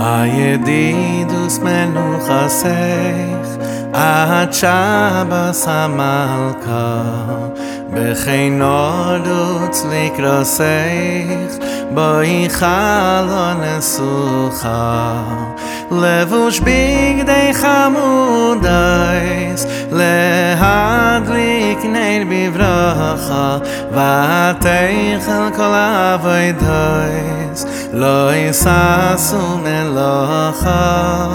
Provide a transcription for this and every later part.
הידידוס מנוחסך עד שבס המלכה בכן נורדוץ לקרוסך בואי חלון נסוכה לבוש בגדי חמודייס להדליק נר בברכה ותאכל כל אבוידייס לא יששו מלאכה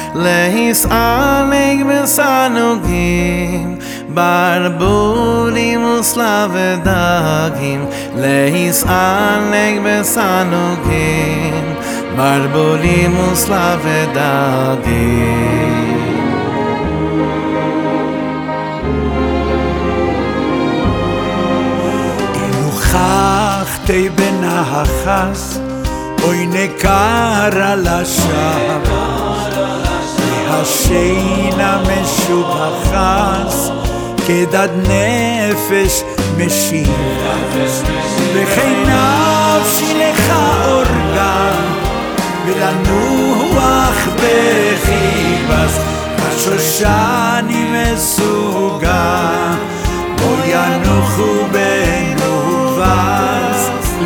להסענג בסנוגים ברבורים וסלב ודגים להסענג בסנוגים ברבורים וסלב ודגים נוכחתי בנחס אוי נקרא לשבת השינה משובחס כדת נפש משיבה וכן נפשי לך אורגן ולנוח בחיבס השושני מסוגה בו ינוחו בנובס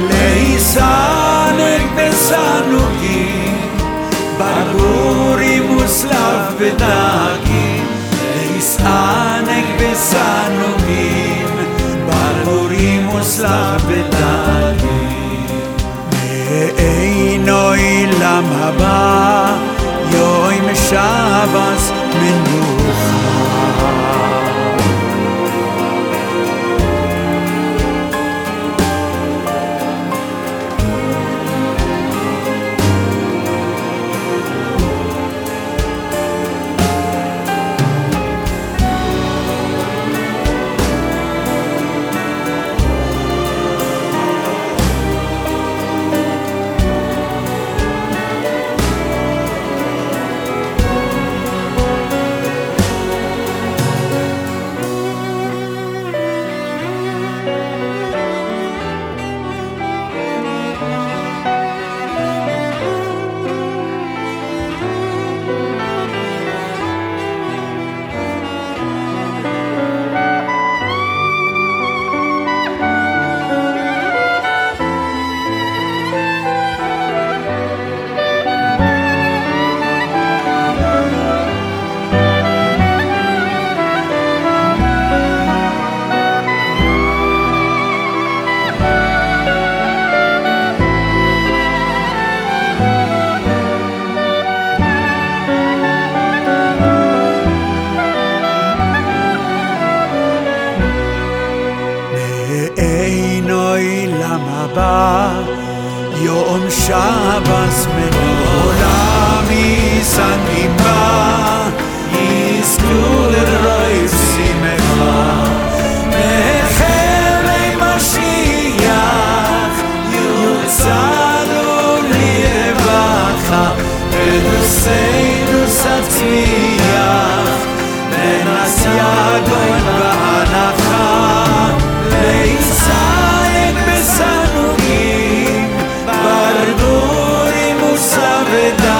להיסנק בסנוגים ברבורים וסלב ודגים להיסענק בסנוגים ברבורים וסלב ודגים מאינו עולם הבא יום שבס מנוחה יום שבס מנעולם יסנגימה יזכו לרוי שמחה מחלי משיח יוצאנו לרווחה ודוסנו סצמיח בנס יגון בהנחה להיסעק בסנוגים ברבורים וסלב ודגים